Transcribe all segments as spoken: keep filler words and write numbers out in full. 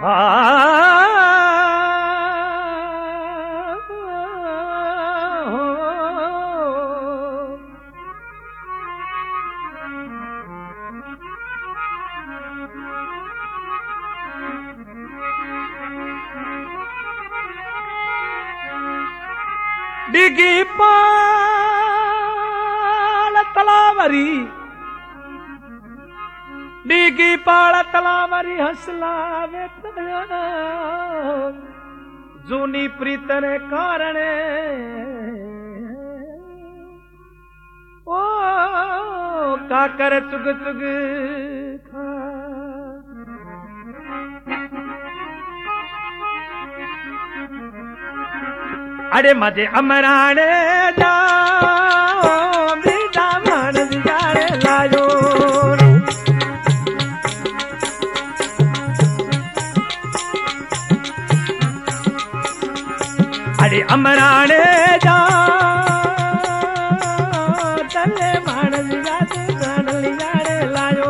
डिगी पाल तलावरी डिगी पाल तलावरी हसलावे जूनी प्रीतने कारणे ओ काकर चुग चुग खा अरे मजे अमराने जाओ बीजा मन बिगाड़े लायो अरे अमराने जाओ तले मन बिगाड़े मन बिगाड़े लायो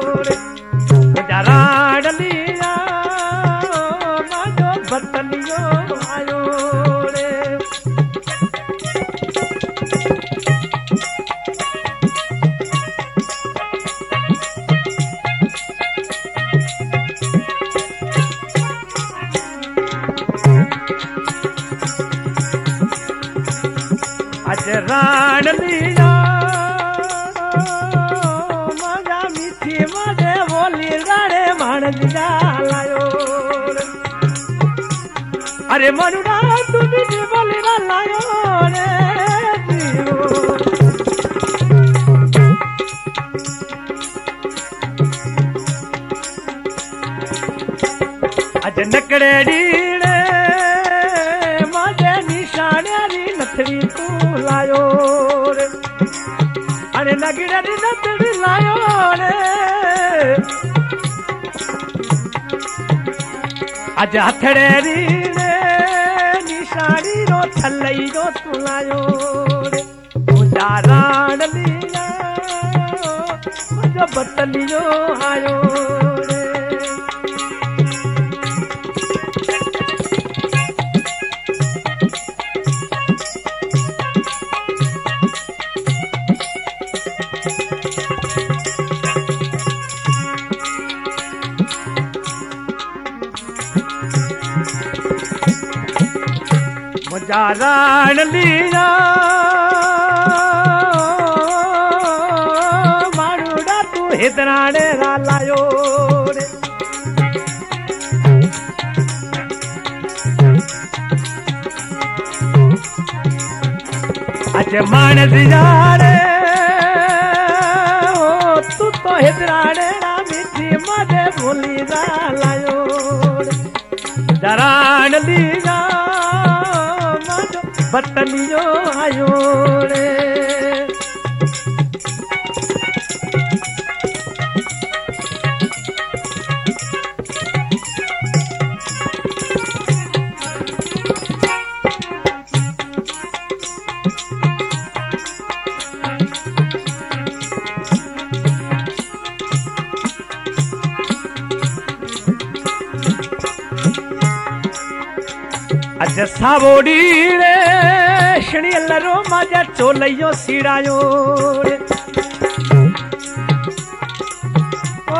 जरा डलिया माजो बतलियो आयो रान लिया मजा मीठी मजे बोली राड़े मान दिया लायो अरे मनुरा तू मीठी बोली ना लायो रे अज नकड़े डीड़े मजे निशाने री नथड़ी तू लायो रे अरे नगड़े री नथड़ी लायो रे अज हथड़े री रे निशानी रो थलई रो तू लायो रे मुझा राण लिया मुझो बतलियो आयो रे राण लिया मारूड़ा तू हितराणे रा लायो रे अज मान दिया रे तू तो हितराणे रा मीठी मजे भूली रा लायो रे राण लिया बतलियो आयो रे अज सावोड़ी रे शनि लरो माजा चोलयो सीड़ायो रे ओ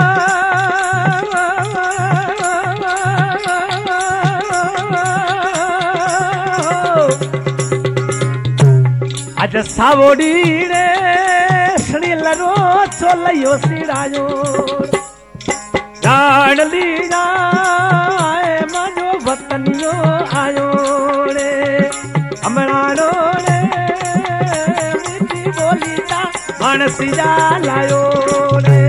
अज सावोड़ी रे शनि लरो चोलयो सीड़ायो जान लीजा वतनियो आयो रे अमरानो रे मीठी बोली ता मनसिया लायो रे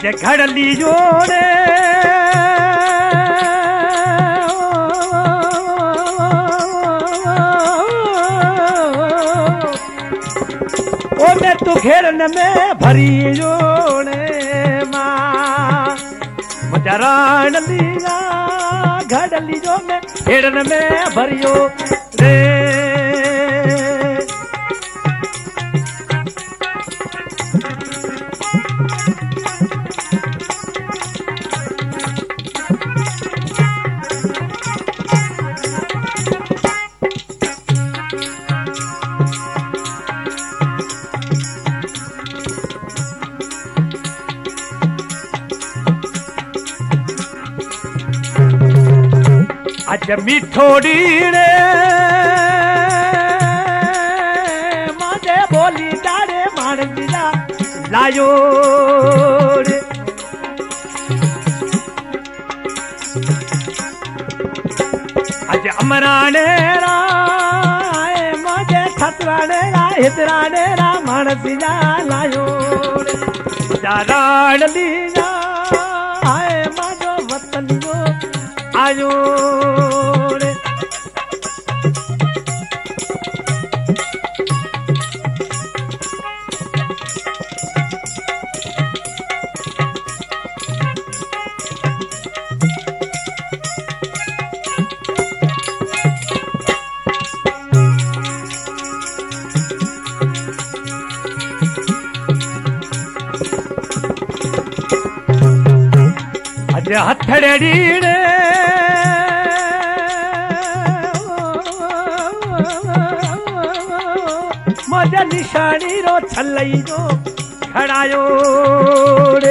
अज घड़ली जोड़े ओ मैं तू घेरन में भरी जोड़े माँ मजरान लीला घड़ली जो में घेरन में भरियो रे अज मिठोड़ी रे मादे बोली डारे मान दिया लायो रे अज अमराने रा मादे खतराने रा हितराने रा मान दिया लायो रे जारान दिया आए मादो वतन जो आयो रे अज हथड़ड़ी रे मजा निशानी रो छलई रो खड़ायो रे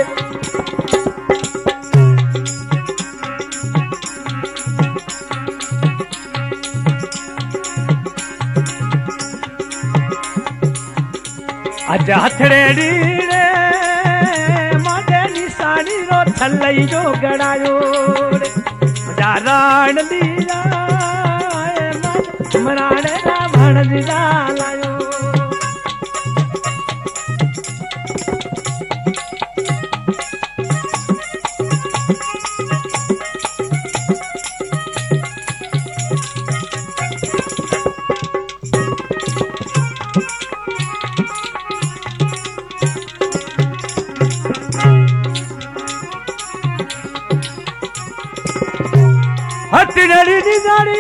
अज हथड़ेड़ी रे मजा निशानी रो छलई जो गड़ायो रे मजा राण लीला मराणे रावण लीला लायो हटड़ी निजारी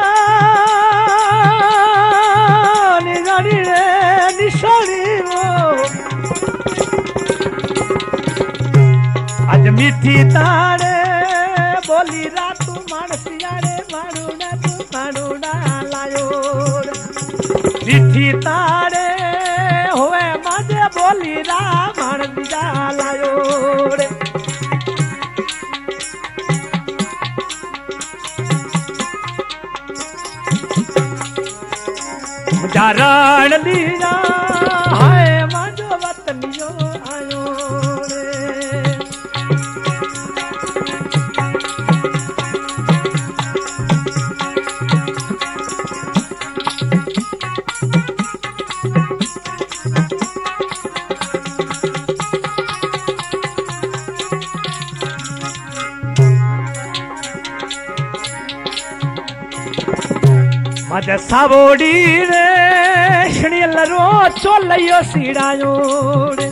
निजारी रे निशानी वो आज मीठी तारे बोली रातू मानसिया रे मारूना तू मारूना लायो मीठी तारे होए माजे बोली रा मान दिया लायो रे जारान लीला आए माजो वतनियो आयो रे मज सावोड़ी रे शणियल रो चोलयो सीड़ायो रे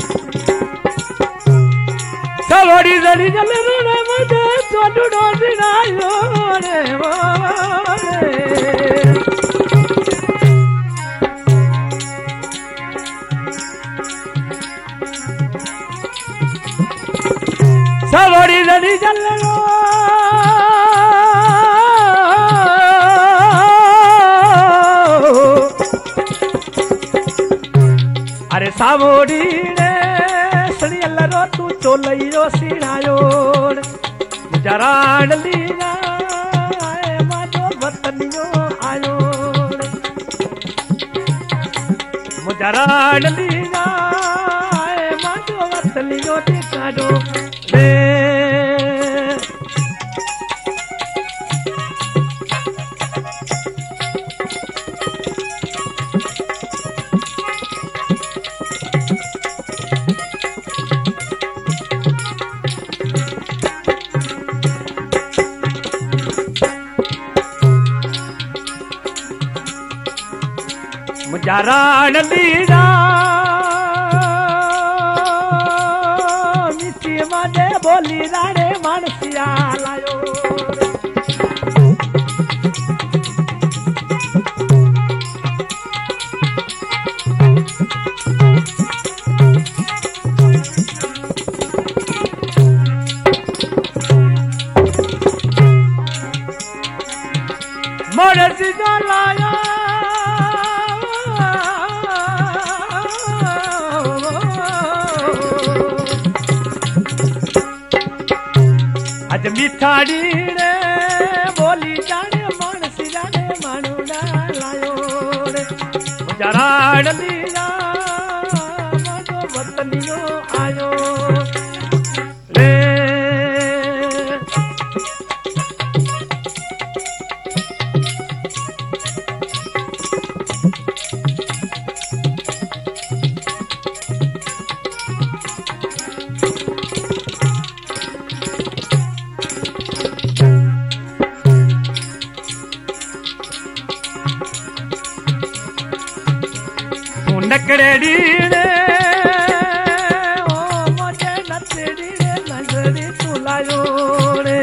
सावोड़ी जड़ी जल रो मज चोलुडो सीड़ायो रे वो रे सावोड़ी जड़ी जल रो अरे सावोड़ी रे सड़ियल रो तू चोलयो सीड़ायो जरान लीला माजो वतनियो आयो मुजरान लीला माजो वतनियो टिकाडो रे मुझा राण लीरा मिठी माने बोली राणे मानसिया लायो मानसिया लाया मिठाड़ी रे बोली जाने मानसी जाने मानुड़ा लायो रे जराड़ लीला मानो वतनियो आयो रे नकड़ेड़ी रे ओ मुझे नचड़ी रे नजरी तुलायो रे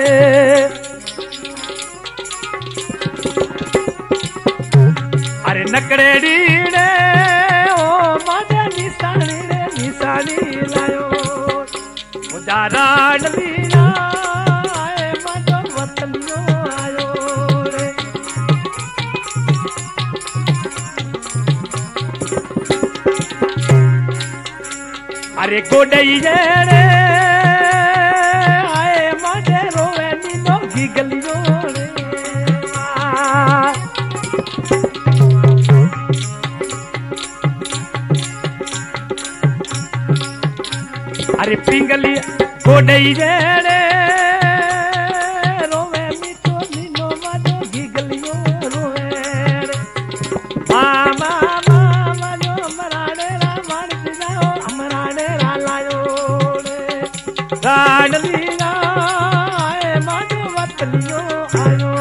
अरे नकड़ेड़ी रे ओ मुझे निशानी रे निशानी लायो मुझा राण लीला आए मजो वतनियो आयो रे अरे गोडई रे आए माने रोवे नीनो गिगलियो रे अरे पिंगली गोडई रे रोवे मीठो नीनो मानो गिगलियो रोवे रे मामा मामा जो मराड़े रा मार दिलाओ अमराड़े रा लायो रे राण लीला आए मानो वतनियो आयो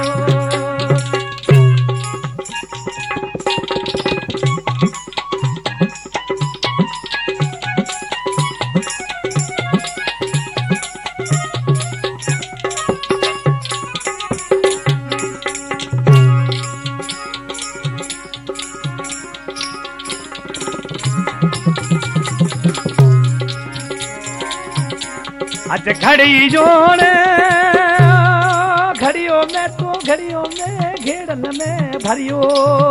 आज घड़ी जोड़े घड़ियों में तो घड़ियों में घेरन में भरियो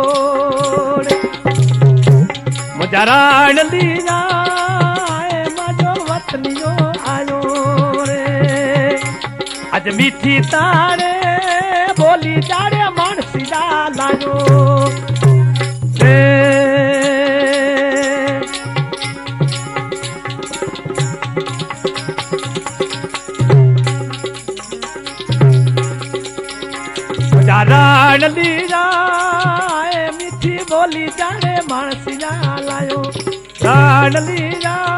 मुझा राण लीला आए माजो वतनियो आयो रे आज मीठी तारे बोली जाड़े मानसी लायो रे राण लीला मीठी बोली जाने मानसिया लायो राण लीला